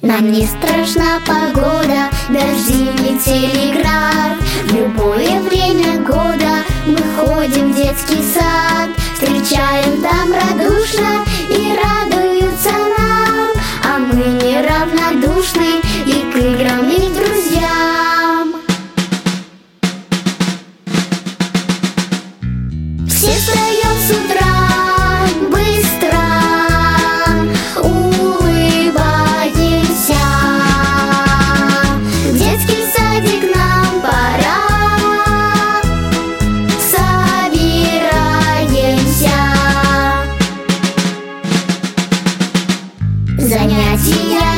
Нам не страшна погода, дожди, метели, град. В любое время года мы ходим в детский сад, встречаем там радушно и радуются нам, а мы неравнодушны и к играм, и к друзьям. Все встаем с утра быстро, улыбаемся. В детский садик нам пора, собираемся. Занятия